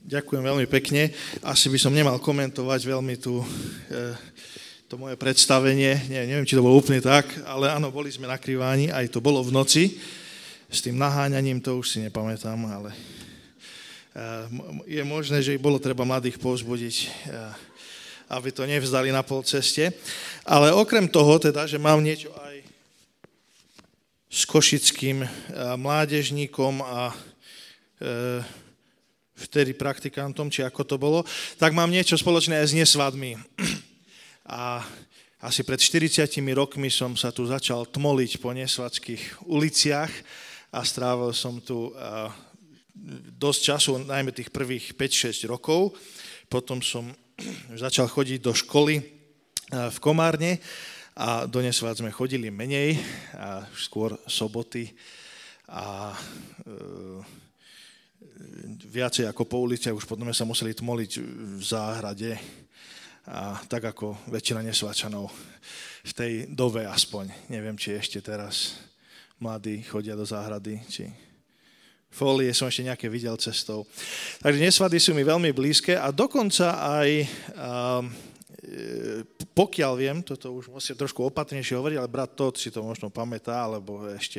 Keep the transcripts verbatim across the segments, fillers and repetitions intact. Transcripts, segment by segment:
Ďakujem veľmi pekne. Asi by som nemal komentovať veľmi tú, e, to moje predstavenie. Nie, neviem, či to bolo úplne tak, ale áno, boli sme na Kriváni, aj to bolo v noci. S tým naháňaním to už si nepamätám, ale e, je možné, že bolo treba mladých povzbudiť, e, aby to nevzdali na pol ceste. Ale okrem toho, teda, že mám niečo aj s košickým e, mládežníkom a e, vtedy praktikantom, či ako to bolo, tak mám niečo spoločné aj s nesvadmi. A asi pred štyridsiatimi rokmi som sa tu začal tmoliť po nesvadských uliciach a strávil som tu dosť času, najmä tých prvých päť šesť rokov. Potom som začal chodiť do školy v Komárne a do nesvád sme chodili menej, a skôr soboty a e, viacej ako po ulici, už potom sa museli tmoliť v záhrade, a tak ako väčšina nesváčanov v tej dobe aspoň. Neviem, či ešte teraz mladí chodia do záhrady, či fólie som ešte nejaké videl cestou. Takže nesvady sú mi veľmi blízke a dokonca aj, pokiaľ viem, toto už musím trošku opatrnejšie hovoriť, ale brat Todd si to možno pamätá, alebo ešte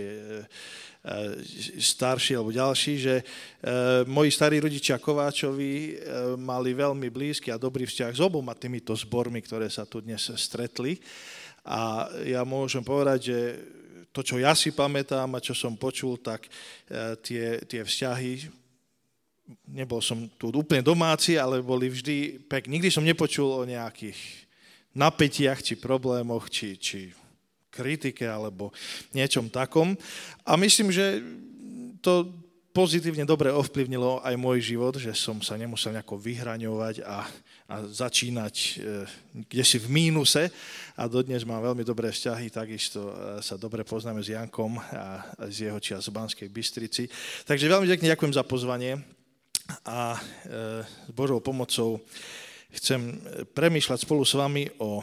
starší alebo ďalší, že e, moji starí rodičia Kováčovi e, mali veľmi blízky a dobrý vzťah s oboma týmito zbormi, ktoré sa tu dnes stretli. A ja môžem povedať, že to, čo ja si pamätám a čo som počul, tak e, tie, tie vzťahy, nebol som tu úplne domáci, ale boli vždy pekné. Nikdy som nepočul o nejakých napätiach či problémoch, či... či kritike alebo niečom takom. A myslím, že to pozitívne dobre ovplyvnilo aj môj život, že som sa nemusel nejako vyhraňovať a, a začínať e, kdesi v mínuse. A dodnes mám veľmi dobré vzťahy, takisto sa dobre poznáme s Jankom a, a z jeho čias v Banskej Bystrici. Takže veľmi pekne ďakujem za pozvanie a e, s Božou pomocou chcem premýšľať spolu s vami o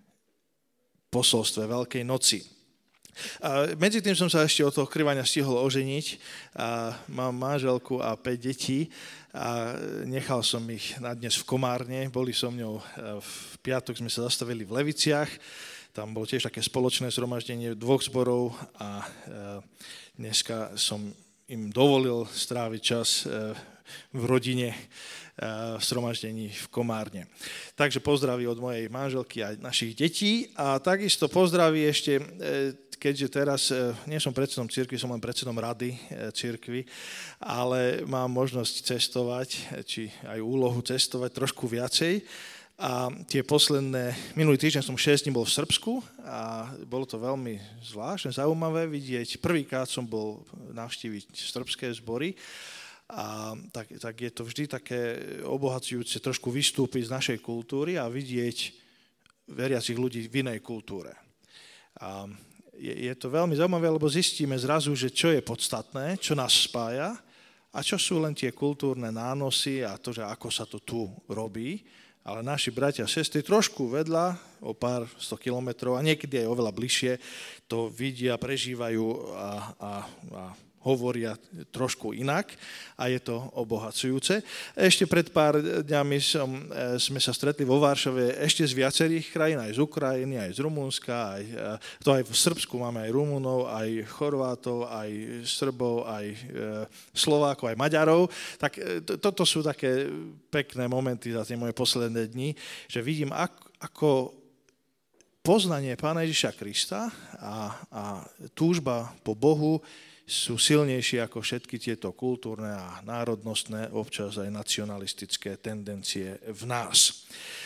posolstve Veľkej noci. A medzi tým som sa ešte od toho Krivania stihol oženiť. A mám manželku a päť detí a nechal som ich na dnes v Komárne. Boli so mňou v piatok, sme sa zastavili v Leviciach. Tam bolo tiež také spoločné zhromaždenie dvoch zborov a dneska som im dovolil stráviť čas v rodine v zhromaždení v Komárne. Takže pozdraví od mojej manželky a našich detí a takisto pozdraví ešte, keďže teraz nie som predsedom cirkvi, som len predsedom rady cirkvi, ale mám možnosť cestovať, či aj úlohu cestovať trošku viacej. A tie posledné, minulý týždeň som šesť dní bol v Srbsku a bolo to veľmi zvláštne, zaujímavé vidieť. Prvýkrát som bol navštíviť srbské zbory. A tak, tak je to vždy také obohacujúce trošku vystúpiť z našej kultúry a vidieť veriacich ľudí v inej kultúre. A je, je to veľmi zaujímavé, lebo zistíme zrazu, že čo je podstatné, čo nás spája a čo sú len tie kultúrne nánosy a to, že ako sa to tu robí. Ale naši bratia a sestry trošku vedľa, o pár sto kilometrov a niekedy aj oveľa bližšie, to vidia, prežívajú a, a, a hovoria trošku inak a je to obohacujúce. Ešte pred pár dňami som, sme sa stretli vo Varšave ešte z viacerých krajín, aj z Ukrajiny, aj z Rumunska, aj, to aj v Srbsku máme aj Rumunov, aj Chorvátov, aj Srbov, aj Slovákov, aj Maďarov. Tak to, toto sú také pekné momenty za tie moje posledné dni, že vidím, ako, ako poznanie Pána Ježiša Krista a, a túžba po Bohu sú silnejšie ako všetky tieto kultúrne a národnostné, občas aj nacionalistické tendencie v nás.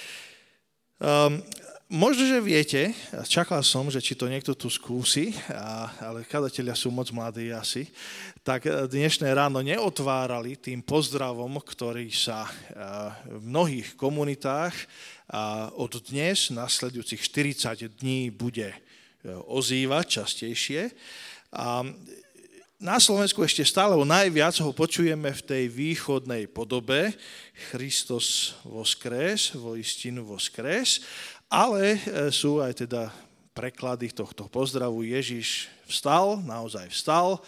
Um, možno, že viete, čakal som, že či to niekto tu skúsi, a, ale kadatelia sú moc mladí asi, tak dnešné ráno neotvárali tým pozdravom, ktorý sa v mnohých komunitách od dnes nasledujúcich štyridsať dní bude ozývať častejšie. A na Slovensku ešte stále najviac ho počujeme v tej východnej podobe Christos voskres, voistinu voskres, ale sú aj teda preklady tohto pozdravu Ježiš vstal, naozaj vstal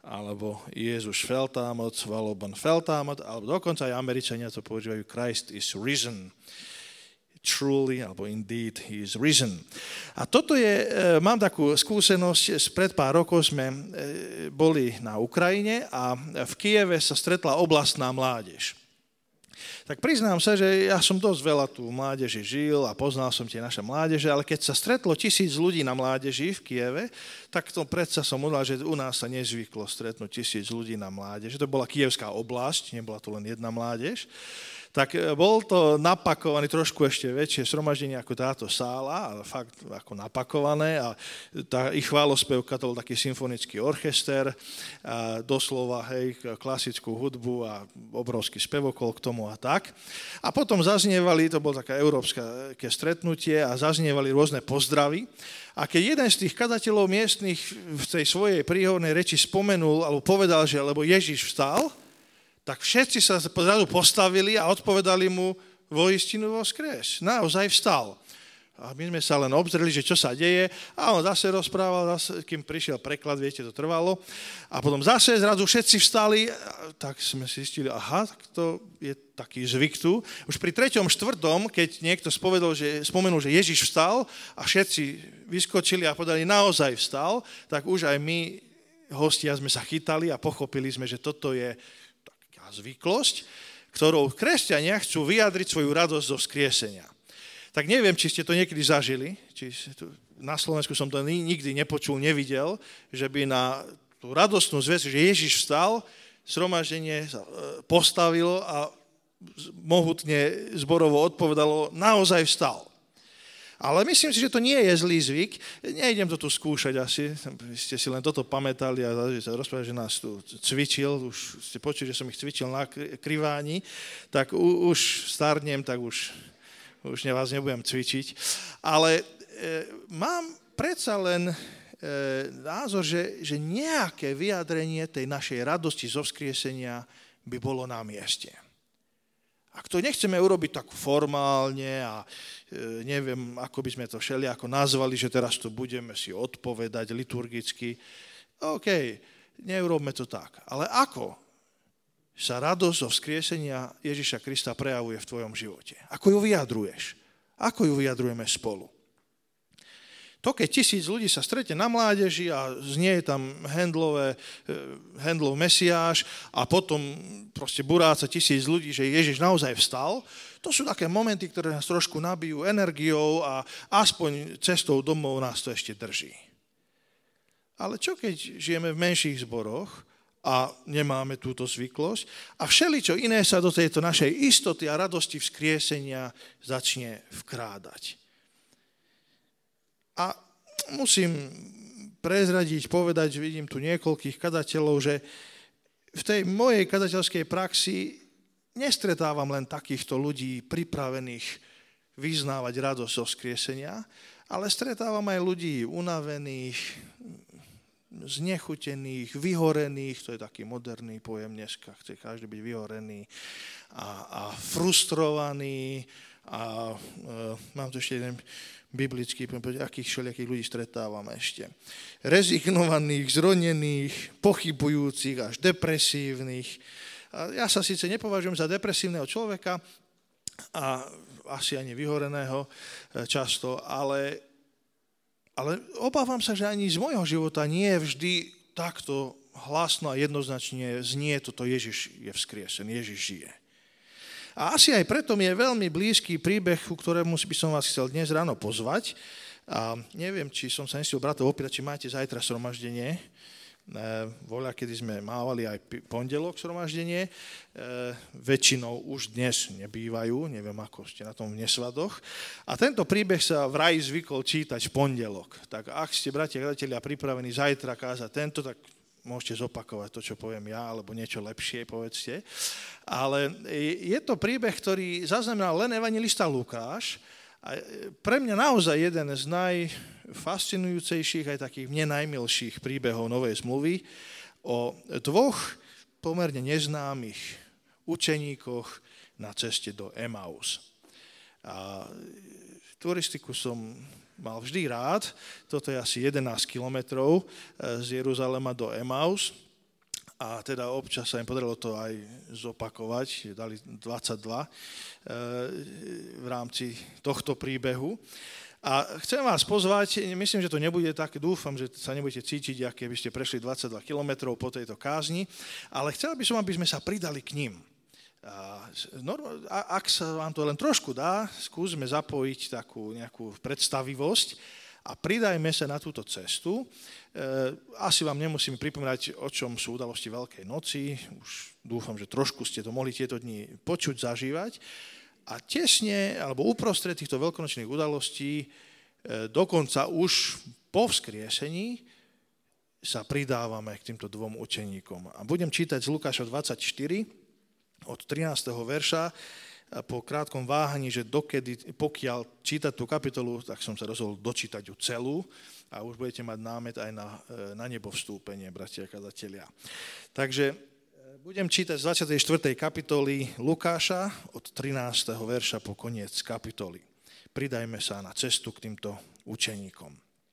alebo Jezus feltámot, Valobon feltámot, alebo dokonca aj Američania to používajú Christ is risen. Truly, alebo indeed, he is risen. A toto je, mám takú skúsenosť, spred pár rokov sme boli na Ukrajine a v Kyjeve sa stretla oblastná mládež. Tak priznám sa, že ja som dosť veľa tu mládeži žil a poznal som tie naše mládeže, ale keď sa stretlo tisíc ľudí na mládeži v Kyjeve, tak to predsa som udal, že u nás sa nezvyklo stretnúť tisíc ľudí na mládeži. To bola Kyjevská oblasť, nebola to len jedna mládež. Tak bol to napakovaný trošku ešte väčšie zhromaždenie ako táto sála, ale fakt ako napakované a tá ich chválospevka to bol taký symfonický orchester, a doslova hej, klasickú hudbu a obrovský spevokol k tomu a tak. A potom zaznievali, to bolo také európske stretnutie a zaznievali rôzne pozdravy. A keď jeden z tých kazateľov miestnych v tej svojej príhodnej reči spomenul alebo povedal, že lebo Ježiš vstal, tak všetci sa zrazu postavili a odpovedali mu voistinu voskres. Naozaj vstal. A my sme sa len obzreli, že čo sa deje. A on zase rozprával, zase, kým prišiel preklad, viete, to trvalo. A potom zase zrazu všetci vstali, tak sme si zistili, aha, tak to je taký zvyk tu. Už pri treťom, štvrtom, keď niekto spovedal, že, spomenul, že Ježiš vstal a všetci vyskočili a povedali, naozaj vstal, tak už aj my, hostia, sme sa chytali a pochopili sme, že toto je zvyklosť, ktorou kresťania chcú vyjadriť svoju radosť zo vzkriesenia. Tak neviem, či ste to niekedy zažili, či na Slovensku som to nikdy nepočul, nevidel, že by na tú radostnú zvesť, že Ježiš vstal, zhromaždenie sa postavilo a mohutne zborovo odpovedalo, naozaj vstal. Ale myslím si, že to nie je zlý zvyk. Nejdem to tu skúšať asi. Vy ste si len toto pamätali a rozprávali, že nás tu cvičil. Už ste počuli, že som ich cvičil na kriváni. Tak u, už starnem, tak už, už vás nebudem cvičiť. Ale e, mám predsa len e, názor, že, že nejaké vyjadrenie tej našej radosti zo vzkriesenia by bolo na mieste. Ak to nechceme urobiť tak formálne a e, neviem, ako by sme to všelijako nazvali, že teraz tu budeme si odpovedať liturgicky, OK, neurobme to tak. Ale ako sa radosť zo vzkriesenia Ježiša Krista prejavuje v tvojom živote? Ako ju vyjadruješ? Ako ju vyjadrujeme spolu? To, keď tisíc ľudí sa stretne na mládeži a znie tam Handlové, Handlov Mesiáš a potom proste buráca tisíc ľudí, že Ježiš naozaj vstal, to sú také momenty, ktoré nás trošku nabijú energiou a aspoň cestou domov nás to ešte drží. Ale čo keď žijeme v menších zboroch a nemáme túto zvyklosť a všeličo iné sa do tejto našej istoty a radosti vzkriesenia začne vkrádať? A musím prezradiť, povedať, vidím tu niekoľkých kazateľov, že v tej mojej kazateľskej praxi nestretávam len takýchto ľudí pripravených vyznávať radosť zo vzkriesenia, ale stretávam aj ľudí unavených, znechutených, vyhorených, to je taký moderný pojem dneska, chce každý byť vyhorený a, a frustrovaný a e, mám tu ešte jeden biblický, akých všelijakých ľudí stretávame ešte. Rezignovaných, zronených, pochybujúcich, až depresívnych. A ja sa síce nepovažujem za depresívneho človeka a asi ani vyhoreného často, ale, ale obávam sa, že ani z môjho života nie je vždy takto hlasno a jednoznačne znie toto Ježiš je vzkriesený, Ježiš žije. A asi aj preto mi je veľmi blízky príbeh, ku ktorému by som vás chcel dnes ráno pozvať. A neviem, či som sa nestiel bratov opýtať, či máte zajtra zhromaždenie. E, voľa, kedy sme mávali aj pondelok zhromaždenie. E, väčšinou už dnes nebývajú, neviem, ako ste na tom v nesvadoch. A tento príbeh sa v raji zvykol čítať v pondelok. Tak ak ste, bratia a gratitelia, pripravení zajtra kázať tento, tak môžete zopakovať to, čo poviem ja, alebo niečo lepšie, povedzte. Ale je to príbeh, ktorý zaznamenal len evanjelista Lukáš. A pre mňa naozaj jeden z najfascinujúcejších, aj takých mne najmilších príbehov Novej zmluvy o dvoch pomerne neznámych učeníkoch na ceste do Emaus. A turistiku som mal vždy rád. Toto je asi jedenásť kilometrov z Jeruzalema do Emaus. a teda občas sa im podarilo to aj zopakovať, dali dvadsaťdva v rámci tohto príbehu. A chcem vás pozvať, myslím, že to nebude tak, dúfam, že sa nebudete cítiť, aké by ste prešli dvadsaťdva kilometrov po tejto kázni, ale chcel by som, aby sme sa pridali k ním. A ak sa vám to len trošku dá, skúsme zapojiť takú nejakú predstavivosť a pridajme sa na túto cestu. Asi vám nemusím pripomínať, o čom sú udalosti Veľkej noci, už dúfam, že trošku ste to mohli tieto dni počuť, zažívať. A tesne, alebo uprostred týchto veľkonočných udalostí, dokonca už po vzkriesení sa pridávame k týmto dvom učeníkom. A budem čítať z Lukáša dvadsaťštyri od trinásteho verša. Po krátkom váhaní, že dokedy, pokiaľ čítať tú kapitolu, tak som sa rozhodol dočítať ju celú a už budete mať námet aj na, na nebo vstúpenie, bratia a kazatelia. Takže budem čítať z dvadsiatej štvrtej kapitoly Lukáša od trinásteho verša po koniec kapitoly. Pridajme sa na cestu k týmto učeníkom.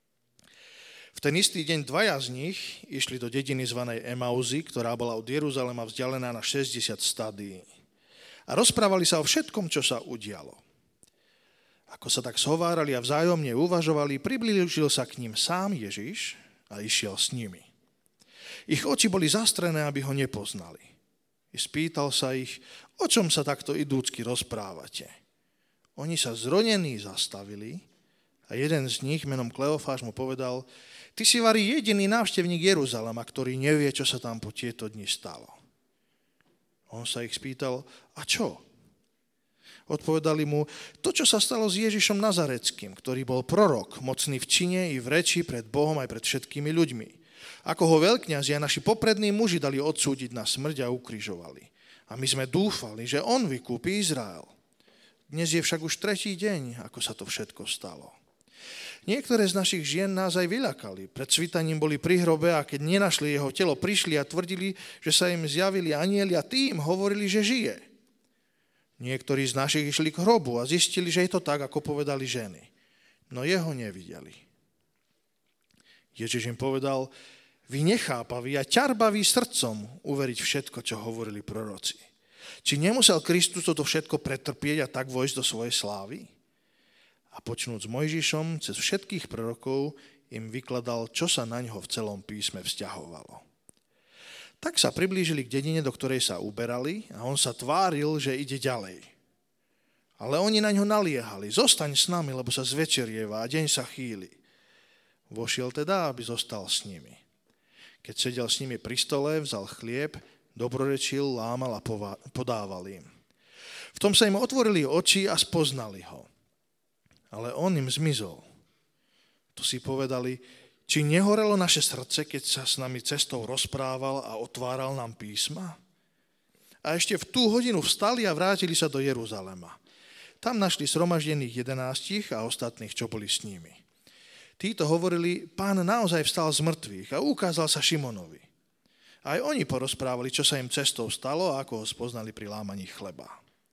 V ten istý deň dvaja z nich išli do dediny zvanej Emauzy, ktorá bola od Jeruzalema vzdialená na šesťdesiat stadií. A rozprávali sa o všetkom, čo sa udialo. Ako sa tak zhovárali a vzájomne uvažovali, priblížil sa k ním sám Ježiš a išiel s nimi. Ich oči boli zastrené, aby ho nepoznali. I spýtal sa ich, o čom sa takto idúcky rozprávate. Oni sa zronení zastavili a jeden z nich, menom Kleofáš, mu povedal, ty si vari jediný návštevník Jeruzalema, ktorý nevie, čo sa tam po tieto dni stalo. On sa ich spýtal, a čo? Odpovedali mu, to, čo sa stalo s Ježišom Nazareckým, ktorý bol prorok, mocný v čine i v reči pred Bohom aj pred všetkými ľuďmi. Ako ho veľkňazi a naši poprední muži dali odsúdiť na smrť a ukrižovali. A my sme dúfali, že on vykúpi Izrael. Dnes je však už tretí deň, ako sa to všetko stalo. Niektoré z našich žien nás aj vyľakali. Pred svitaním boli pri hrobe a keď nenašli jeho telo, prišli a tvrdili, že sa im zjavili anjeli a tí im hovorili, že žije. Niektorí z našich išli k hrobu a zistili, že je to tak, ako povedali ženy. No jeho nevideli. Ježiš im povedal, vy nechápaví a ťarbaví srdcom uveriť všetko, čo hovorili proroci. Či nemusel Kristus toto všetko pretrpieť a tak vojsť do svojej slávy? A počnúc s Mojžišom, cez všetkých prorokov im vykladal, čo sa na ňo v celom písme vzťahovalo. Tak sa priblížili k dedine, do ktorej sa uberali a on sa tváril, že ide ďalej. Ale oni na ňo naliehali, zostaň s nami, lebo sa zvečerieva a deň sa chýli. Vošiel teda, aby zostal s nimi. Keď sedel s nimi pri stole, vzal chlieb, dobrorečil, lámal a podával im. V tom sa im otvorili oči a spoznali ho. Ale on im zmizol. Tu si povedali, či nehorelo naše srdce, keď sa s nami cestou rozprával a otváral nám písma? A ešte v tú hodinu vstali a vrátili sa do Jeruzalema. Tam našli zhromaždených jedenástich a ostatných, čo boli s nimi. Títo hovorili, pán naozaj vstal z mŕtvych a ukázal sa Šimonovi. Aj oni porozprávali, čo sa im cestou stalo a ako ho spoznali pri lámaní chleba.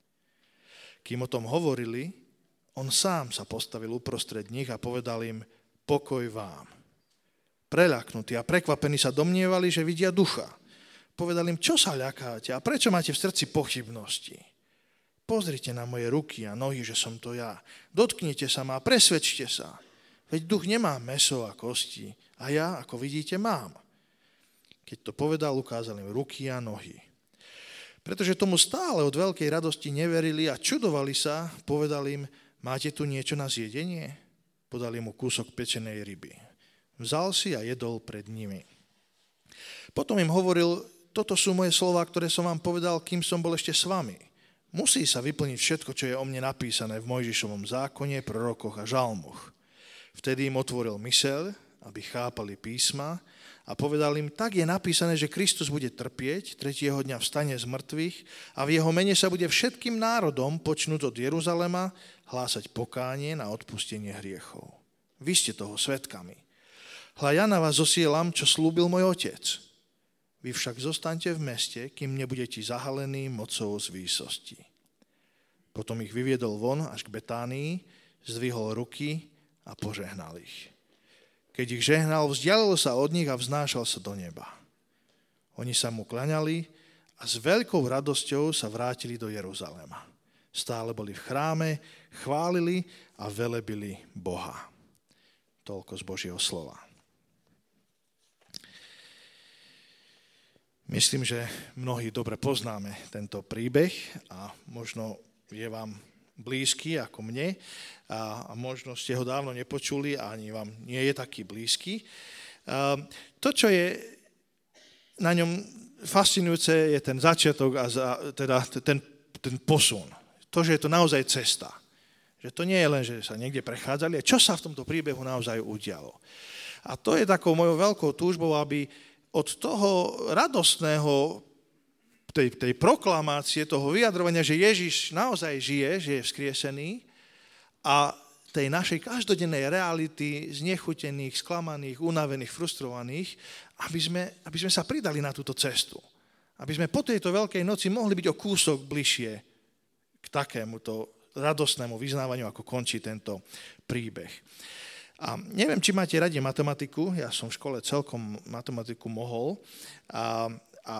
Kým o tom hovorili, on sám sa postavil uprostred nich a povedal im, pokoj vám. Preľaknutí a prekvapení sa domnievali, že vidia ducha. Povedal im, čo sa ľakáte a prečo máte v srdci pochybnosti? Pozrite na moje ruky a nohy, že som to ja. Dotknite sa ma a presvedčte sa. Veď duch nemá mäso a kosti a ja, ako vidíte, mám. Keď to povedal, ukázal im ruky a nohy. Pretože tomu stále od veľkej radosti neverili a čudovali sa, povedal im, máte tu niečo na zjedenie? Podali mu kúsok pečenej ryby. Vzal si a jedol pred nimi. Potom im hovoril, toto sú moje slová, ktoré som vám povedal, kým som bol ešte s vami. Musí sa vyplniť všetko, čo je o mne napísané v Mojžišovom zákone, prorokoch a žalmoch. Vtedy im otvoril myseľ, aby chápali písma a povedal im, tak je napísané, že Kristus bude trpieť, tretieho dňa vstane z mŕtvych a v jeho mene sa bude všetkým národom, počnúť od Jeruzalema, hlásať pokánie na odpustenie hriechov. Vy ste toho svedkami. Hľa ja na vás zosielam, čo slúbil môj otec. Vy však zostaňte v meste, kým nebudete zahalení mocou z výsosti. Potom ich vyviedol von až k Betánii, zdvihol ruky a požehnal ich. Keď ich žehnal, vzdialil sa od nich a vznášal sa do neba. Oni sa mu klaňali a s veľkou radosťou sa vrátili do Jeruzalema. Stále boli v chráme, chválili a velebili Boha. Toľko z Božieho slova. Myslím, že mnohí dobre poznáme tento príbeh a možno je vám blízky ako mne a, a možno ste ho dávno nepočuli a ani vám nie je taký blízky. A to, čo je na ňom fascinujúce, je ten začiatok a za, teda ten, ten posun. To, že je to naozaj cesta. Že to nie je len, že sa niekde prechádzali, a čo sa v tomto príbehu naozaj udialo. A to je takou mojou veľkou túžbou, aby od toho radostného, tej, tej proklamácie, toho vyjadrovania, že Ježiš naozaj žije, že je vzkriesený, a tej našej každodennej reality znechutených, sklamaných, unavených, frustrovaných, aby sme, aby sme sa pridali na túto cestu. Aby sme po tejto Veľkej noci mohli byť o kúsok bližšie k takémuto radostnému vyznávaniu, ako končí tento príbeh. A neviem, či máte radi matematiku, ja som v škole celkom matematiku mohol a, a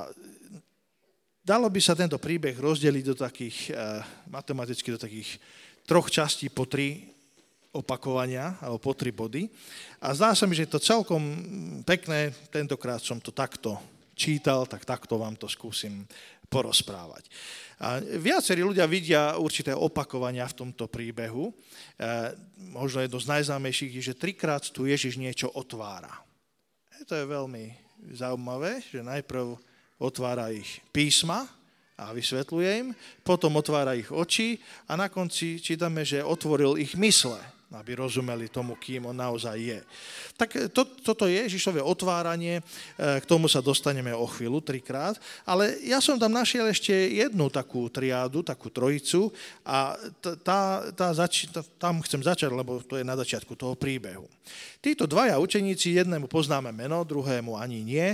dalo by sa tento príbeh rozdeliť do takých, e, matematicky do takých troch častí po tri opakovania, alebo po tri body. A zdá sa mi, že je to celkom pekné, tentokrát som to takto čítal, tak takto vám to skúsim porozprávať. A viacerí ľudia vidia určité opakovania v tomto príbehu. E, možno jedno z najznámejších je, že trikrát tu Ježiš niečo otvára. E, to je veľmi zaujímavé, že najprv otvára ich písma a vysvetľuje im, potom otvára ich oči a na konci čítame, že otvoril ich mysle, aby rozumeli tomu, kým on naozaj je. Tak to, toto je Ježišové otváranie, k tomu sa dostaneme o chvíľu, trikrát, ale ja som tam našiel ešte jednu takú triádu, takú trojicu a tá, tá zač- tá, tam chcem začať, lebo to je na začiatku toho príbehu. Títo dvaja učeníci, jednému poznáme meno, druhému ani nie.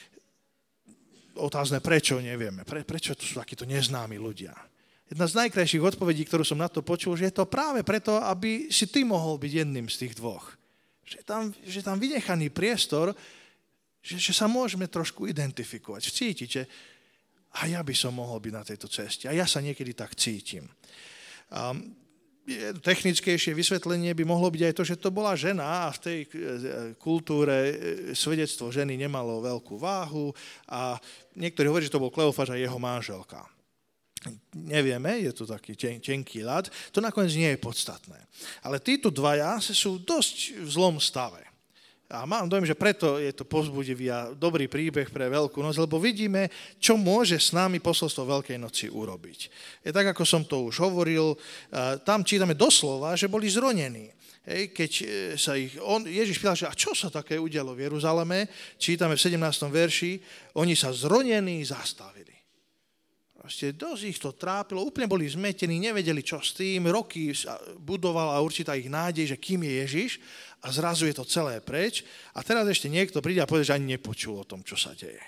Otázne, prečo, nevieme. Pre, prečo to sú takíto neznámi ľudia? Jedna z najkrajších odpovedí, ktorú som na to počul, že je to práve preto, aby si ty mohol byť jedným z tých dvoch. Že tam, že tam vynechaný priestor, že, že sa môžeme trošku identifikovať, cítiť, že a ja by som mohol byť na tejto ceste. A ja sa niekedy tak cítim. A technickejšie vysvetlenie by mohlo byť aj to, že to bola žena a v tej kultúre svedectvo ženy nemalo veľkú váhu a niektorí hovorí, že to bol Kleofáš a jeho manželka. Nevieme, je to taký ten, tenký ľad, to nakoniec nie je podstatné. Ale títo dvaja sú dosť v zlom stave. A mám dojem, že preto je to povzbudivý a dobrý príbeh pre Veľkú noc, lebo vidíme, čo môže s nami posolstvo Veľkej noci urobiť. Je tak, ako som to už hovoril, tam čítame doslova, že boli zronení. Hej, keď sa ich, on, Ježiš pýtal, že a čo sa také udialo v Jeruzaleme, čítame v sedemnástom verši, oni sa zronení zastavili. Proste dosť ich to trápilo, úplne boli zmetení, nevedeli, čo s tým, roky budovala určitá ich nádej, že kým je Ježiš a zrazu je to celé preč a teraz ešte niekto príde a povie, že ani nepočul o tom, čo sa deje.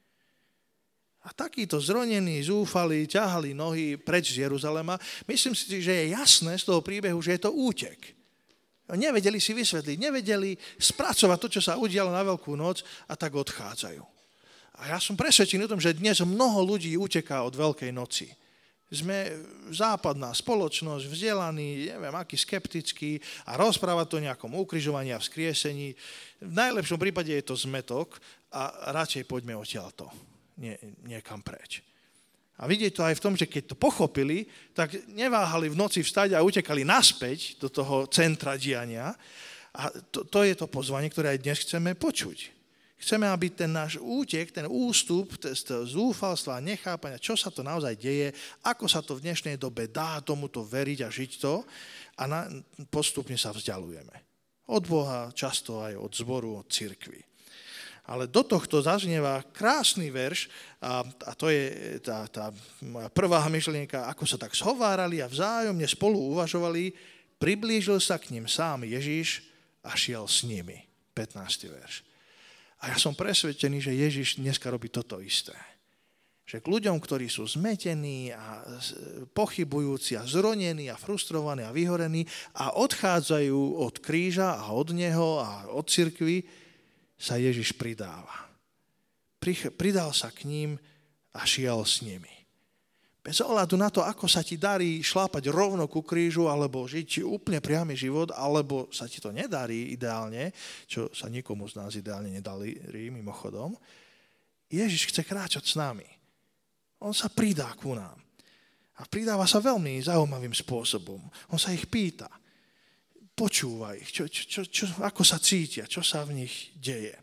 A takíto zronení, zúfali, ťahali nohy preč z Jeruzalema. Myslím si, že je jasné z toho príbehu, že je to útek. Nevedeli si vysvetliť, nevedeli spracovať to, čo sa udialo na Veľkú noc a tak odchádzajú. A ja som presvedčený o tom, že dnes mnoho ľudí uteká od Veľkej noci. Sme západná spoločnosť, vzdelaní, neviem, aký skeptický a rozpráva to o nejakom ukrižovaní a vzkriesení. V najlepšom prípade je to zmetok a radšej poďme odtiaľto, nie, niekam preč. A vidieť to aj v tom, že keď to pochopili, tak neváhali v noci vstať a utekali naspäť do toho centra diania. A to, to je to pozvanie, ktoré aj dnes chceme počuť. Chceme, aby ten náš útek, ten ústup z zúfalstva a nechápania, čo sa to naozaj deje, ako sa to v dnešnej dobe dá tomuto veriť a žiť to a na, postupne sa vzdialujeme. Od Boha, často aj od zboru, od cirkvi. Ale do tohto zaznieva krásny verš a, a to je tá, tá moja prvá myšlienka, ako sa tak zhovárali a vzájomne spolu uvažovali, priblížil sa k ním sám Ježiš a šiel s nimi. pätnásty verš. A ja som presvedčený, že Ježiš dneska robí toto isté. Že k ľuďom, ktorí sú zmetení a pochybujúci a zronení a frustrovaní a vyhorení a odchádzajú od kríža a od neho a od cirkvi, sa Ježiš pridáva. pridal sa k ním a šiel s nimi. Bez ohľadu na to, ako sa ti darí šlápať rovno ku krížu, alebo žiť úplne priamy život, alebo sa ti to nedarí ideálne, čo sa nikomu z nás ideálne nedarí mimochodom, Ježiš chce kráčať s nami. On sa pridá ku nám. A pridáva sa veľmi zaujímavým spôsobom. On sa ich pýta. Počúva ich, čo, čo, čo, ako sa cítia, čo sa v nich deje.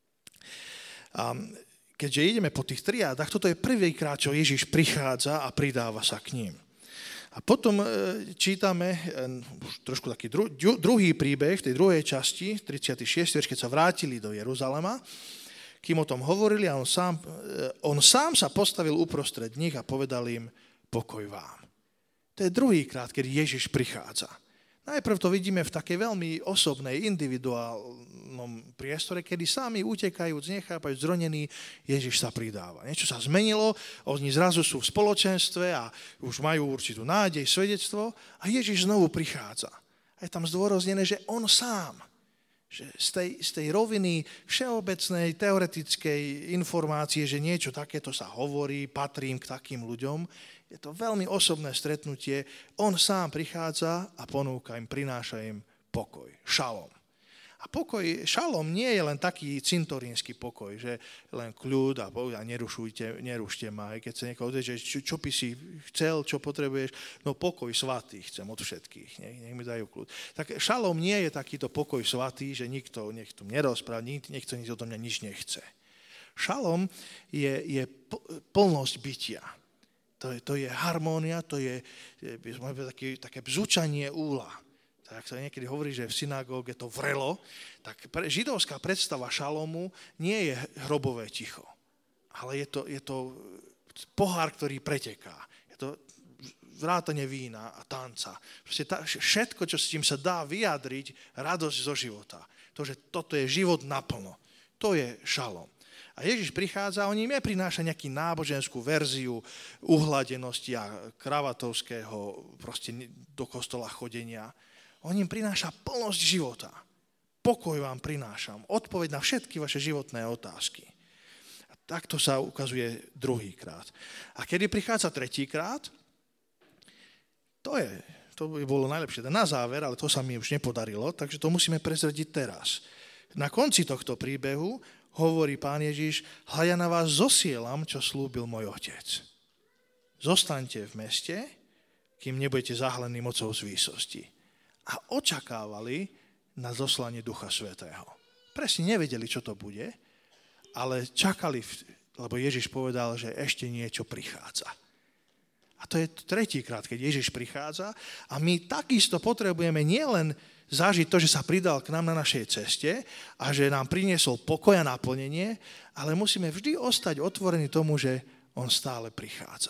A keďže ideme po tých triádach, toto je prvýkrát, čo Ježiš prichádza a pridáva sa k ním. A potom čítame už trošku taký dru, druhý príbeh v tej druhej časti, tridsiaty šiesty verš, keď sa vrátili do Jeruzalema, kým o tom hovorili a on sám, on sám sa postavil uprostred nich a povedal im, pokoj vám. To je druhýkrát, keď Ježiš prichádza. Najprv to vidíme v takej veľmi osobnej, individuálnom priestore, kedy sami utekajúc, nechápajúc, zronení, Ježiš sa pridáva. Niečo sa zmenilo, oni zrazu sú v spoločenstve a už majú určitú nádej, svedectvo a Ježiš znovu prichádza. A je tam zdôraznené, že on sám, že z tej, z tej roviny všeobecnej, teoretickej informácie, že niečo takéto sa hovorí, patrím k takým ľuďom, je to veľmi osobné stretnutie. On sám prichádza a ponúka im, prináša im pokoj, šalom. A pokoj, šalom nie je len taký cintorínsky pokoj, že len kľud a, a nerušujte, nerušte ma. Keď sa niekoho odveď, že čo, čo by si chcel, čo potrebuješ, no pokoj svatý chcem od všetkých, nech, nech mi dajú kľud. Tak šalom nie je takýto pokoj svatý, že nikto nech tu nerozpráva, nikto nikto od mňa nič nechce. Šalom je, je plnosť bytia. To je, to je harmónia, to je, je také, také bzučanie úla. Tak sa niekedy hovorí, že v synagóge to vrelo, tak pre, židovská predstava šalomu nie je hrobové ticho, ale je to, je to pohár, ktorý preteká. Je to vrátanie vína a tanca. Proste tá, všetko, čo s tým sa dá vyjadriť, radosť zo života. To, že toto je život naplno. To je šalom. A Ježiš prichádza a on im neprináša nejakú náboženskú verziu uhladenosti a kravatovského proste do kostola chodenia. On im prináša plnosť života. Pokoj vám prinášam. Odpoveď na všetky vaše životné otázky. A takto sa ukazuje druhýkrát. A kedy prichádza tretíkrát, to je, to by bolo najlepšie na záver, ale to sa mi už nepodarilo, takže to musíme prezradiť teraz. Na konci tohto príbehu hovorí Pán Ježiš, hľa ja na vás zosielam, čo slúbil môj Otec. Zostaňte v meste, kým nebudete zahlení mocou z výsosti. A očakávali na zoslanie Ducha Svätého. Presne nevedeli, čo to bude, ale čakali, lebo Ježiš povedal, že ešte niečo prichádza. A to je tretíkrát, keď Ježiš prichádza a my takisto potrebujeme nielen zažiť to, že sa pridal k nám na našej ceste a že nám priniesol pokoj a naplnenie, ale musíme vždy ostať otvorení tomu, že on stále prichádza.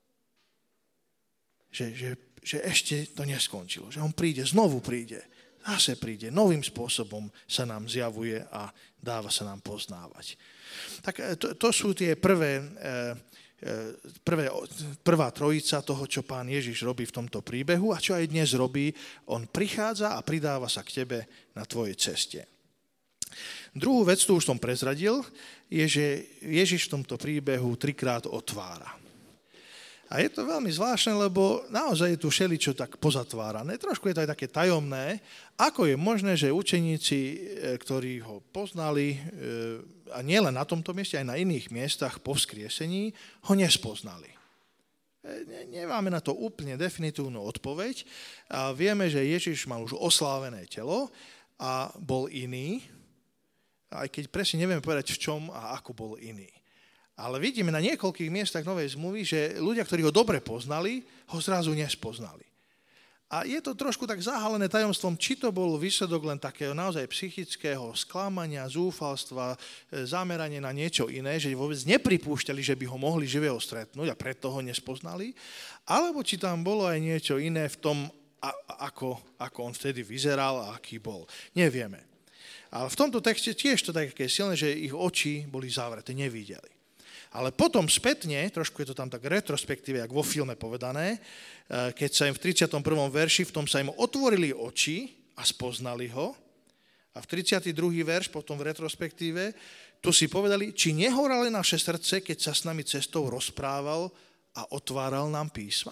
Že, že, že ešte to neskončilo, že on príde, znovu príde, zase príde, novým spôsobom sa nám zjavuje a dáva sa nám poznávať. Tak to, to sú tie prvé... E, Prvé, prvá trojica toho, čo Pán Ježiš robí v tomto príbehu a čo aj dnes robí, on prichádza a pridáva sa k tebe na tvojej ceste. Druhú vec, tu už som prezradil, je, že Ježiš v tomto príbehu trikrát otvára. A je to veľmi zvláštne, lebo naozaj je tu všeličo tak pozatvárané. Trošku je to aj také tajomné. Ako je možné, že učeníci, ktorí ho poznali, a nielen na tomto mieste, aj na iných miestach po vzkriesení, ho nespoznali. Nemáme na to úplne definitívnu odpoveď. A vieme, že Ježiš mal už oslávené telo a bol iný, aj keď presne nevieme povedať v čom a ako bol iný. Ale vidíme na niekoľkých miestach Novej zmluvy, že ľudia, ktorí ho dobre poznali, ho zrazu nespoznali. A je to trošku tak zahalené tajomstvom, či to bol výsledok len takého naozaj psychického sklamania, zúfalstva, zameranie na niečo iné, že vôbec nepripúšťali, že by ho mohli živého stretnúť a preto ho nespoznali, alebo či tam bolo aj niečo iné v tom, ako, ako on vtedy vyzeral a aký bol. Nevieme. Ale v tomto texte tiež to také silné, že ich oči boli zavreté, nevideli. Ale potom spätne, trošku je to tam tak retrospektíve, jak vo filme povedané, keď sa im v tridsiatom prvom verši, v tom sa im otvorili oči a spoznali ho. A v tridsiaty druhý verš, potom v retrospektíve, tu si povedali, či nehorale naše srdce, keď sa s nami cestou rozprával a otváral nám písma?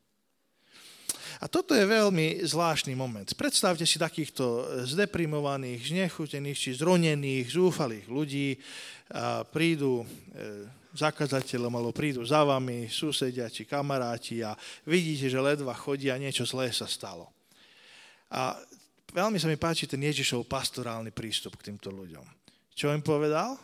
A toto je veľmi zvláštny moment. Predstavte si takýchto zdeprimovaných, znechutených či zronených, zúfalých ľudí. A prídu zakazateľom, alebo prídu za vami susedia či kamaráti a vidíte, že ledva chodia, niečo zlé sa stalo. A veľmi sa mi páči ten Ježišov pastorálny prístup k týmto ľuďom. Čo im povedal?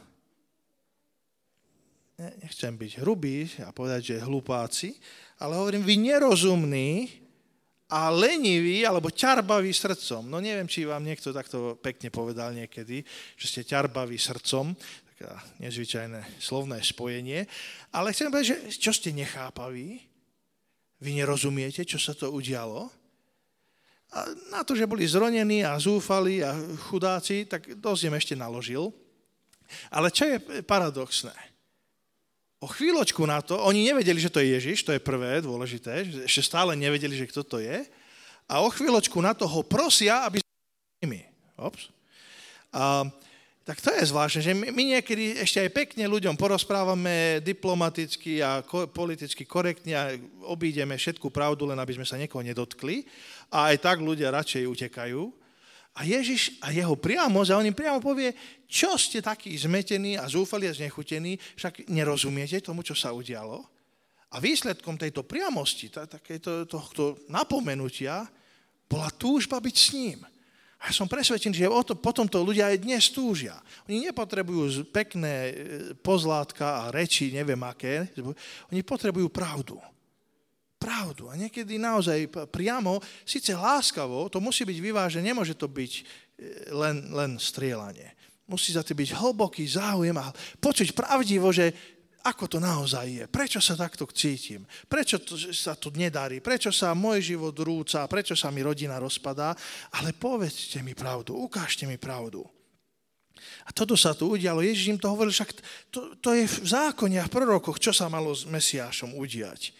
Nechcem byť hrubý a povedať, že hlupáci, ale hovorím, vy nerozumní a leniví, alebo ťarbaví srdcom. No neviem, či vám niekto takto pekne povedal niekedy, že ste ťarbaví srdcom, taká nezvyčajné slovné spojenie, ale chcem povedať, že čo ste nechápaví? Vy nerozumiete, čo sa to udialo? A na to, že boli zronení a zúfali a chudáci, tak dosť im ešte naložil. Ale čo je paradoxné? O chvíľočku na to, oni nevedeli, že to je Ježiš, to je prvé dôležité, že ešte stále nevedeli, že kto to je. A o chvíľočku na to ho prosia, aby s nimi. Ops. A, tak to je zvláštne, že my, my niekedy ešte aj pekne ľuďom porozprávame diplomaticky a ko, politicky korektne a obídeme všetku pravdu, len aby sme sa niekoho nedotkli. A aj tak ľudia radšej utekajú. A Ježiš a jeho priamosť, a on im priamo povie, čo ste takí zmetení a zúfali a znechutení, však nerozumiete tomu, čo sa udialo. A výsledkom tejto priamosti, takéto tohto napomenutia, bola túžba byť s ním. A ja som presvedčený, že o to, potom to ľudia aj dnes túžia. Oni nepotrebujú pekné pozlátka a reči, neviem aké, oni potrebujú pravdu. Pravdu. A niekedy naozaj priamo, síce láskavo, to musí byť vyvážené, nemôže to byť len, len strieľanie. Musí za to byť hlboký záujem a počuť pravdivo, že ako to naozaj je, prečo sa takto cítim, prečo to, sa to nedarí, prečo sa môj život rúca, prečo sa mi rodina rozpadá, ale povedzte mi pravdu, ukážte mi pravdu. A toto sa tu udialo, Ježiš im to hovoril, však to, to je v zákone a v prorokoch, čo sa malo s Mesiášom udiať.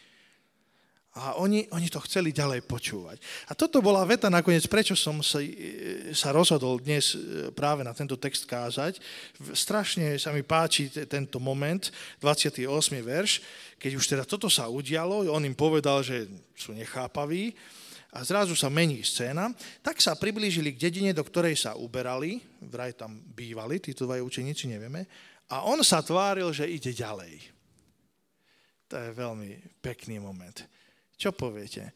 A oni, oni to chceli ďalej počúvať. A toto bola veta nakoniec, prečo som sa, sa rozhodol dnes práve na tento text kázať. Strašne sa mi páči tento moment, dvadsiaty ôsmy verš, keď už teda toto sa udialo, on im povedal, že sú nechápaví a zrazu sa mení scéna, tak sa priblížili k dedine, do ktorej sa uberali, vraj tam bývali, títo dvaja učeníci, nevieme, a on sa tváril, že ide ďalej. To je veľmi pekný moment. Čo poviete?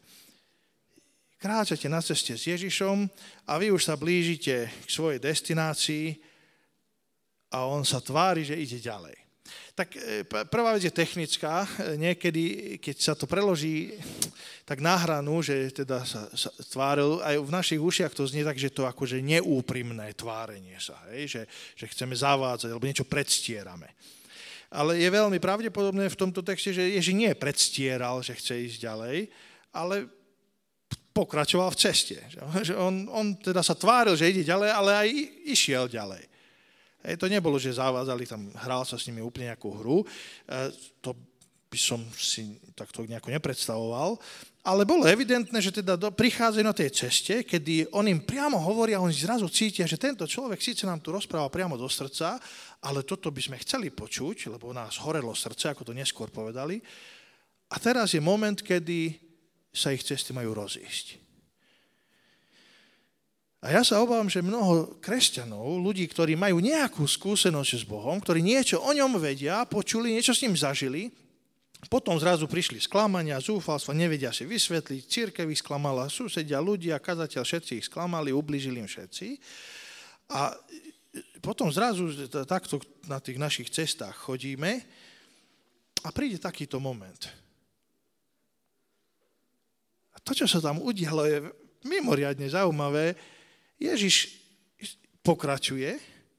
Kráčate na ceste s Ježišom a vy už sa blížite k svojej destinácii a on sa tvári, že ide ďalej. Tak prvá vec je technická. Niekedy, keď sa to preloží tak na hranu, že teda sa, sa tváril, aj v našich ušiach to znie tak, že to akože neúprimné tvárenie sa, hej? Že, že chceme zavádzať alebo niečo predstierame. Ale je veľmi pravdepodobné v tomto texte, že Ježiš nie predstieral, že chce ísť ďalej, ale pokračoval v ceste. Že on, on teda sa tváril, že ide ďalej, ale aj išiel ďalej. Hej, to nebolo, že zavádzali tam, hral sa s nimi úplne nejakú hru. E, to by som si takto nejako nepredstavoval. Ale bolo evidentné, že teda do, prichádzajú na tej ceste, kedy on im priamo hovorí a oni zrazu cítia, že tento človek síce nám tu rozpráva priamo do srdca, ale toto by sme chceli počuť, lebo nás horelo srdce, ako to neskôr povedali. A teraz je moment, kedy sa ich cesty majú rozísť. A ja sa obávam, že mnoho kresťanov, ľudí, ktorí majú nejakú skúsenosť s Bohom, ktorí niečo o ňom vedia, počuli, niečo s ním zažili, potom zrazu prišli sklamania, zúfalstva, nevedia si vysvetliť, cirkev ich sklamala, susedia, ľudia, kazateľ, všetci ich sklamali, ublížili im všetci. A potom zrazu takto na tých našich cestách chodíme a príde takýto moment. A to, čo sa tam udialo, je mimoriadne zaujímavé. Ježiš pokračuje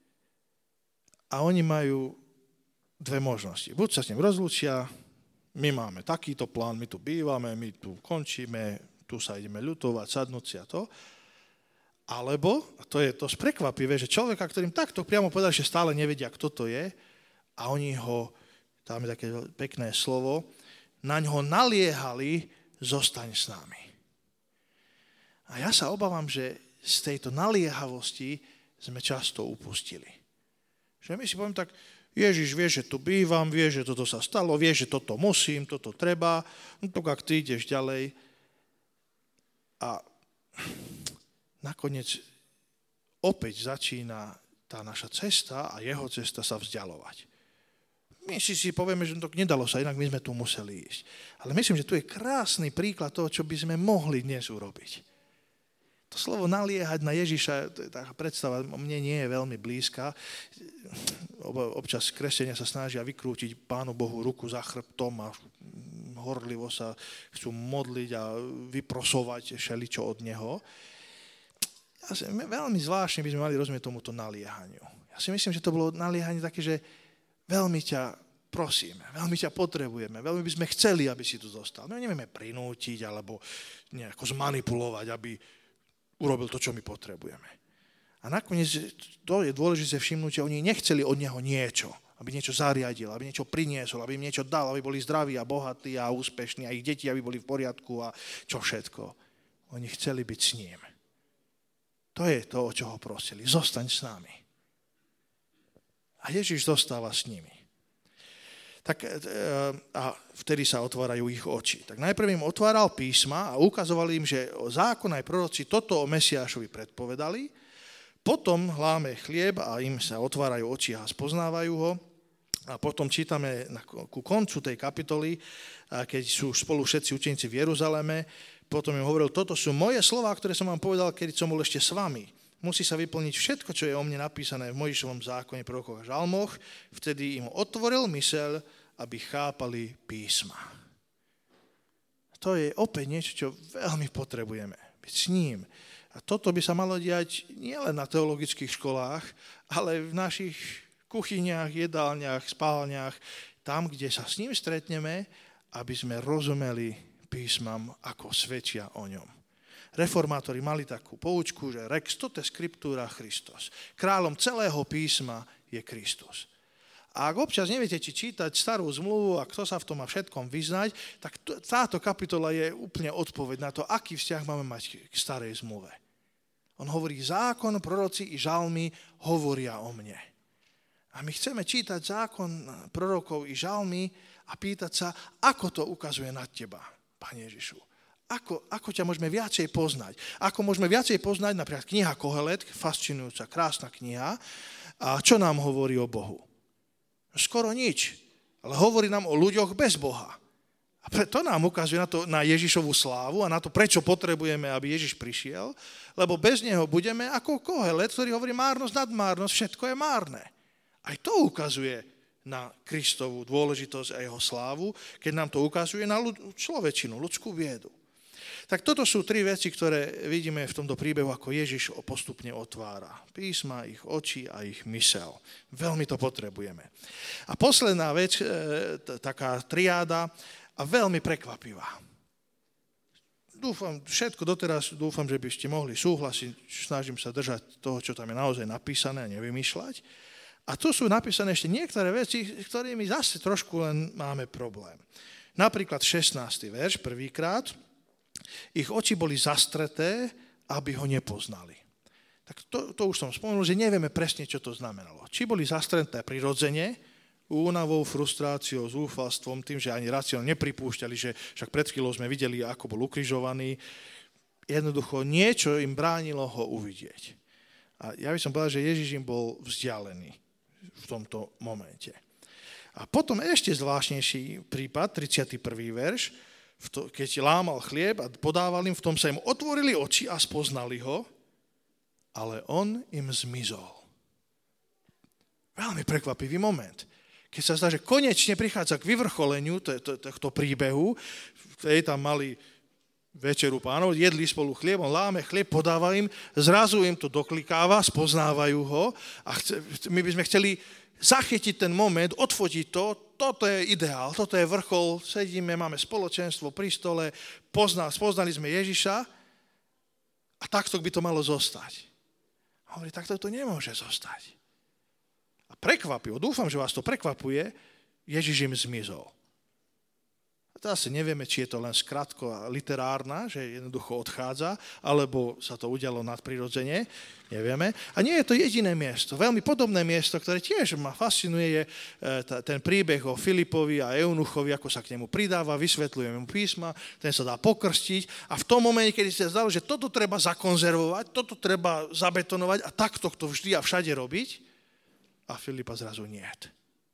a oni majú dve možnosti. Buď sa s ním rozlúčia, my máme takýto plán, my tu bývame, my tu končíme, tu sa ideme ľutovať, sadnúť si a to. Alebo, a to je dosť prekvapivé, že človeka, ktorým takto priamo povedal, že stále nevedia, kto to je, a oni ho, tam je také pekné slovo, na ňo naliehali, zostaň s nami. A ja sa obávam, že z tejto naliehavosti sme často upustili. Že my si poviem tak, Ježiš vie, že tu bývam, vie, že toto sa stalo, vie, že toto musím, toto treba, no tak ak ty ideš ďalej. A nakoniec opäť začína tá naša cesta a jeho cesta sa vzdialovať. My si si povieme, že to nedalo sa, inak my sme tu museli ísť. Ale myslím, že tu je krásny príklad toho, čo by sme mohli dnes urobiť. To slovo naliehať na Ježiša, tá predstava mne nie je veľmi blízka. Občas kresťania sa snažia vykrútiť Pánu Bohu ruku za chrbtom a horlivo sa chcú modliť a vyprosovať všeličo od Neho. Ja si, veľmi zvláštne by sme mali rozumieť tomuto naliehaniu. Ja si myslím, že to bolo naliehanie také, že veľmi ťa prosíme, veľmi ťa potrebujeme, veľmi by sme chceli, aby si tu zostal. No nevieme prinútiť alebo nejako zmanipulovať, aby urobil to, čo my potrebujeme. A nakoniec to je dôležité všimnúť, že oni nechceli od neho niečo, aby niečo zariadil, aby niečo priniesol, aby im niečo dal, aby boli zdraví a bohatí a úspešní a ich deti, aby boli v poriadku a čo všetko. Oni chceli byť s ním. To je to, o čo ho prosili. Zostaň s nami. A Ježiš zostáva s nimi. Tak, a vtedy sa otvárajú ich oči. Tak najprv im otváral písma a ukazoval im, že zákon aj proroci toto o Mesiášovi predpovedali. Potom láme chlieb a im sa otvárajú oči a spoznávajú ho. A potom čítame ku koncu tej kapitoly, keď sú spolu všetci učeníci v Jeruzaleme, potom im hovoril, toto sú moje slová, ktoré som vám povedal, keď som bol ešte s vami. Musí sa vyplniť všetko, čo je o mne napísané v Mojžišovom zákone, prorokoch a žalmoch. Vtedy im otvoril myseľ, aby chápali písma. To je opäť niečo, čo veľmi potrebujeme. Byť s ním. A toto by sa malo diať nielen na teologických školách, ale v našich kuchyniach, jedálniach, spálniach, tam, kde sa s ním stretneme, aby sme rozumeli písmam, ako svedčia o ňom. Reformátori mali takú poučku, že rex tote scriptura Christos. Kráľom celého písma je Kristus. A ak občas neviete, či čítať starú zmluvu a kto sa v tom má všetkom vyznať, tak t- táto kapitola je úplne odpoveď na to, aký vzťah máme mať k starej zmluve. On hovorí, zákon, proroci i žalmy hovoria o mne. A my chceme čítať zákon prorokov i žalmy a pýtať sa, ako to ukazuje na teba, Pane Ježišu. Ako, ako ťa môžeme viacej poznať? Ako môžeme viacej poznať napríklad kniha Kohelet, fascinujúca, krásna kniha, a čo nám hovorí o Bohu? Skoro nič, ale hovorí nám o ľuďoch bez Boha. A to nám ukazuje na, to, na Ježišovu slávu a na to, prečo potrebujeme, aby Ježiš prišiel, lebo bez neho budeme ako Kohelet, ktorý hovorí márnosť nad márnosť, všetko je márne. Aj to ukazuje na Kristovú dôležitosť a jeho slávu, keď nám to ukazuje na ľud- človečinu, ľudskú viedu. Tak toto sú tri veci, ktoré vidíme v tomto príbehu, ako Ježiš postupne otvára. Písma, ich oči a ich myseľ. Veľmi to potrebujeme. A posledná vec, e, t- taká triáda, a veľmi prekvapivá. Dúfam, všetko doteraz, dúfam, že by ste mohli súhlasiť, snažím sa držať toho, čo tam je naozaj napísané a nevymýšľať. A tu sú napísané ešte niektoré veci, s ktorými zase trošku len máme problém. Napríklad šestnásty verš, prvýkrát. Ich oči boli zastreté, aby ho nepoznali. Tak to, to už som spomenul, že nevieme presne, čo to znamenalo. Či boli zastreté prirodzene, únavou, frustráciou, zúfalstvom, tým, že ani racionálne nepripúšťali, že však pred chvíľou sme videli, ako bol ukrižovaný. Jednoducho niečo im bránilo ho uvidieť. A ja by som povedal, že Ježiš im bol vzdialený v tomto momente. A potom ešte zvláštnejší prípad, tridsiaty prvý verš, keď lámal chlieb a podával im, v tom sa im otvorili oči a spoznali ho, ale on im zmizol. Veľmi prekvapivý moment. Keď sa zdá, že konečne prichádza k vyvrcholeniu tohto príbehu, ktorej tam mali večeru pánov, jedli spolu chlieb, on láme chlieb, podáva im, zrazu im to doklikáva, spoznávajú ho a chce, my by sme chceli zachytiť ten moment, odfotiť to, toto je ideál, toto je vrchol, sedíme, máme spoločenstvo pri stole, pozná, spoznali sme Ježiša a takto by to malo zostať. A hovorí, takto to nemôže zostať. A prekvapilo, dúfam, že vás to prekvapuje, Ježiš im zmizol. zase nevieme, či je to len skratko literárna, že jednoducho odchádza, alebo sa to udialo nadprirodzene, nevieme. A nie je to jediné miesto. Veľmi podobné miesto, ktoré tiež ma fascinuje, je ten príbeh o Filipovi a Eunuchovi, ako sa k nemu pridáva, vysvetľuje mu písma, ten sa dá pokrstiť a v tom momente, kedy sa zdalo, že toto treba zakonzervovať, toto treba zabetonovať a takto to vždy a všade robiť, a Filipa zrazu niet.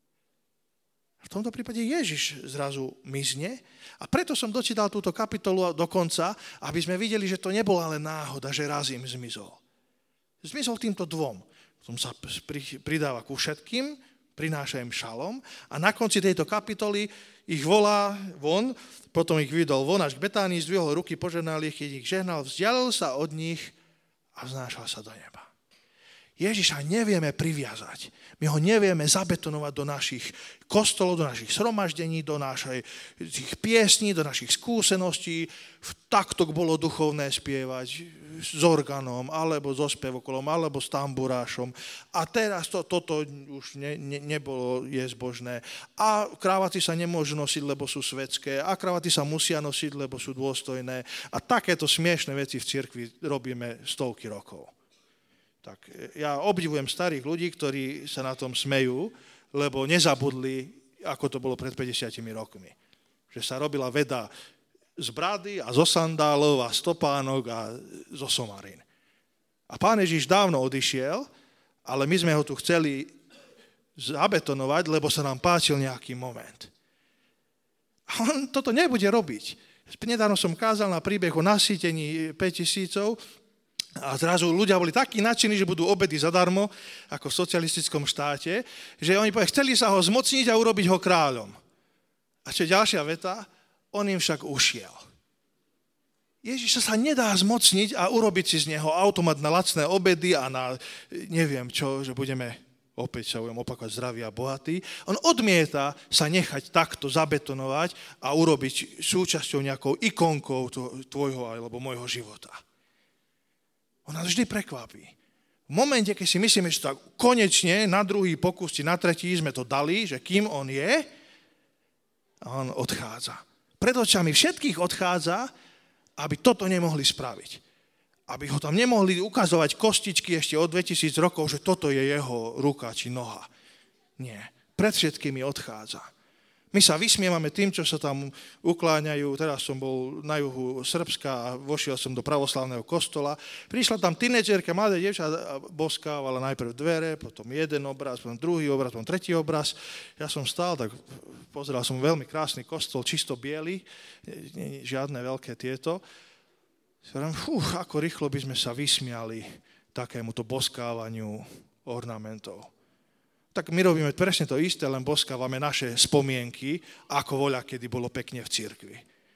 V tomto prípade Ježiš zrazu mizne a preto som dočítal túto kapitolu do konca, aby sme videli, že to nebola len náhoda, že raz im zmizol. Zmizol týmto dvom. Potom sa pridáva ku všetkým, prináša im šalom a na konci tejto kapitoly ich volá von, potom ich vydal von až k Betánii, zdvihol ruky, požehnal ich, keď ich žehnal, vzdialil sa od nich a vznášal sa do neba. Ježiša nevieme priviazať. My ho nevieme zabetonovať do našich kostolov, do našich zhromaždení, do našich piesní, do našich skúseností. Takto bolo duchovné spievať s organom, alebo so spevokolom, alebo s tamburášom. A teraz to, toto už ne, ne, nebolo je zbožné. A kravaty sa nemôžu nosiť, lebo sú svetské. A kravaty sa musia nosiť, lebo sú dôstojné. A takéto smiešné veci v cirkvi robíme stovky rokov. Tak ja obdivujem starých ľudí, ktorí sa na tom smejú, lebo nezabudli, ako to bolo pred päťdesiatimi rokmi. Že sa robila veda z brady a zo sandálov a stopánok a zo somarín. A Pán Ježiš dávno odišiel, ale my sme ho tu chceli zabetonovať, lebo sa nám páčil nejaký moment. A on toto nebude robiť. Nedávno som kázal na príbeh o nasýtení päťtisícov, a zrazu ľudia boli takí nadšení, že budú obedy zadarmo, ako v socialistickom štáte, že oni povedali, chceli sa ho zmocniť a urobiť ho kráľom. A čo je ďalšia veta? On im však ušiel. Ježiša sa nedá zmocniť a urobiť si z neho automat na lacné obedy a na neviem čo, že budeme, opäť sa budem opakovať, zdraví a bohatí. On odmieta sa nechať takto zabetonovať a urobiť súčasťou nejakou ikonkou tvojho alebo môjho života. On nás vždy prekvapí. V momente, keď si myslíme, že tak konečne na druhý pokus, či na tretí sme to dali, že kým on je, on odchádza. Pred očami všetkých odchádza, aby toto nemohli spraviť. Aby ho tam nemohli ukazovať kostičky ešte o dvetisíc rokov, že toto je jeho ruka či noha. Nie. Pred všetkými odchádza. My sa vysmievame tým, čo sa tam ukláňajú. Teraz som bol na juhu Srbska a vošiel som do pravoslavného kostola. Prišla tam tínedžerka, mladé dievča a boskávala najprv dvere, potom jeden obraz, potom druhý obraz, potom tretí obraz. Ja som stál, tak pozeral som veľmi krásny kostol, čisto biely, žiadne veľké tieto. Fú, ako rýchlo by sme sa vysmiali takémuto boskávaniu ornamentov. Tak my robíme presne to isté, len boskávame naše spomienky, ako voľa, kedy bolo pekne v cirkvi.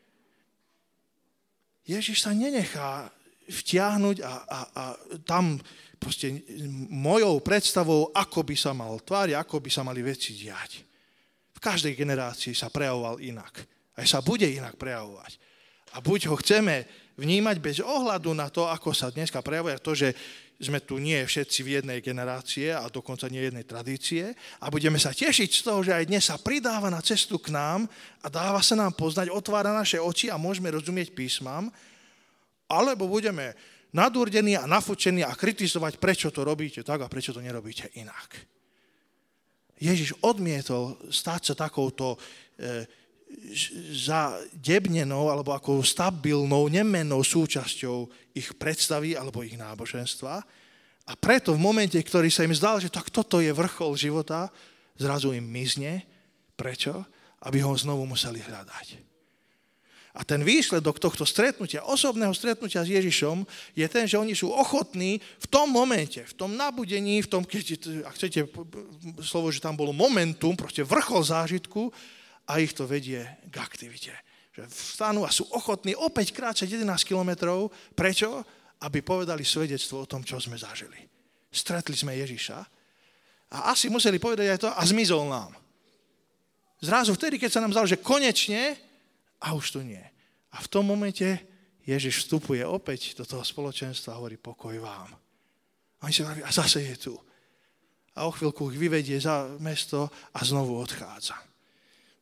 Ježiš sa nenechá vtiahnuť a, a, a tam proste mojou predstavou, ako by sa mal tváriť, ako by sa mali veci diať. V každej generácii sa prejavoval inak. Aj sa bude inak prejavovať. A buď ho chceme vnímať bez ohľadu na to, ako sa dneska prejavuje, to, že sme tu nie všetci v jednej generácie a dokonca nie jednej tradície a budeme sa tešiť z toho, že aj dnes sa pridáva na cestu k nám a dáva sa nám poznať, otvára naše oči a môžeme rozumieť písmam, alebo budeme nadúrdení a nafučení a kritizovať, prečo to robíte tak a prečo to nerobíte inak. Ježiš odmietol stať sa takouto e, zadebnenou alebo ako stabilnou, nemennou súčasťou ich predstavy alebo ich náboženstva. A preto v momente, ktorý sa im zdal, že tak toto je vrchol života, zrazu im mizne. Prečo? Aby ho znovu museli hľadať. A ten výsledok tohto stretnutia, osobného stretnutia s Ježišom, je ten, že oni sú ochotní v tom momente, v tom nabudení, v tom, keď, ak chcete slovo, že tam bolo momentum, proste vrchol zážitku, a ich to vedie k aktivite. Že vstanú a sú ochotní opäť kráčať jedenásť kilometrov. Prečo? Aby povedali svedectvo o tom, čo sme zažili. Stretli sme Ježiša a asi museli povedať aj to a zmizol nám. Zrazu vtedy, keď sa nám zdalo, že konečne a už tu nie. A v tom momente Ježiš vstupuje opäť do toho spoločenstva a hovorí pokoj vám. A oni si hovorí, a zase je tu. A o chvíľku ich vyvedie za mesto a znovu odchádza.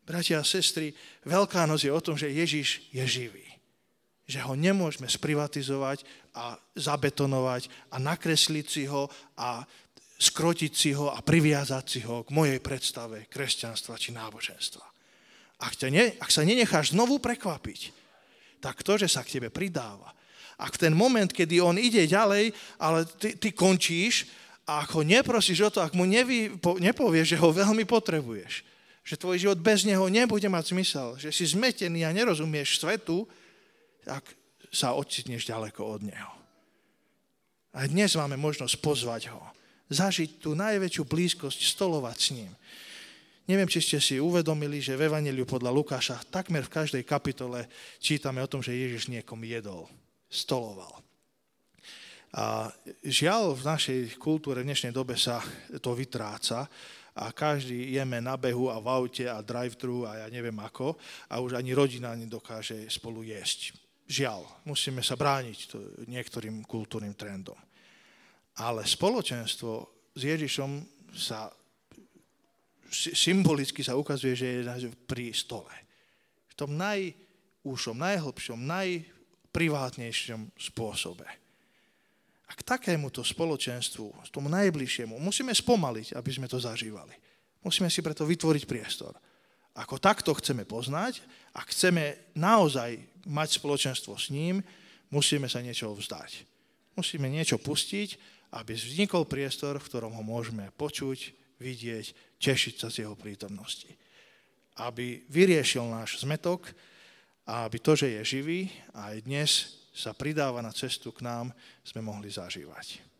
Bratia a sestry, Veľká noc je o tom, že Ježiš je živý. Že ho nemôžeme sprivatizovať a zabetonovať a nakresliť si ho a skrotiť si ho a priviazať si ho k mojej predstave kresťanstva či náboženstva. Ak, ne, ak sa nenecháš znovu prekvapiť, tak to, že sa k tebe pridáva. Ak ten moment, kedy on ide ďalej, ale ty, ty končíš a ak ho neprosíš o to, ak mu nevy, po, nepovieš, že ho veľmi potrebuješ, že tvoj život bez neho nebude mať zmysel, že si zmetený a nerozumieš svetu, tak sa odcitneš ďaleko od neho. A dnes máme možnosť pozvať ho, zažiť tú najväčšiu blízkosť, stolovať s ním. Neviem, či ste si uvedomili, že v Evanjeliu podľa Lukáša takmer v každej kapitole čítame o tom, že Ježiš niekom jedol, stoloval. A žiaľ, v našej kultúre v dnešnej dobe sa to vytráca a každý jeme na behu a v aute a drive-thru a ja neviem ako a už ani rodina nedokáže spolu jesť. Žiaľ, musíme sa brániť niektorým kultúrnym trendom. Ale spoločenstvo s Ježišom sa symbolicky sa ukazuje, že je pri stole. V tom najúžšom, najhlbšom, najprivátnejšom spôsobe. A k takémuto spoločenstvu, tomu najbližšiemu, musíme spomaliť, aby sme to zažívali. Musíme si preto vytvoriť priestor. Ako takto chceme poznať a chceme naozaj mať spoločenstvo s ním, musíme sa niečo vzdať. Musíme niečo pustiť, aby vznikol priestor, v ktorom ho môžeme počuť, vidieť, tešiť sa z jeho prítomnosti. Aby vyriešil náš zmetok a aby to, že je živý a aj dnes sa pridáva na cestu k nám, sme mohli zažívať.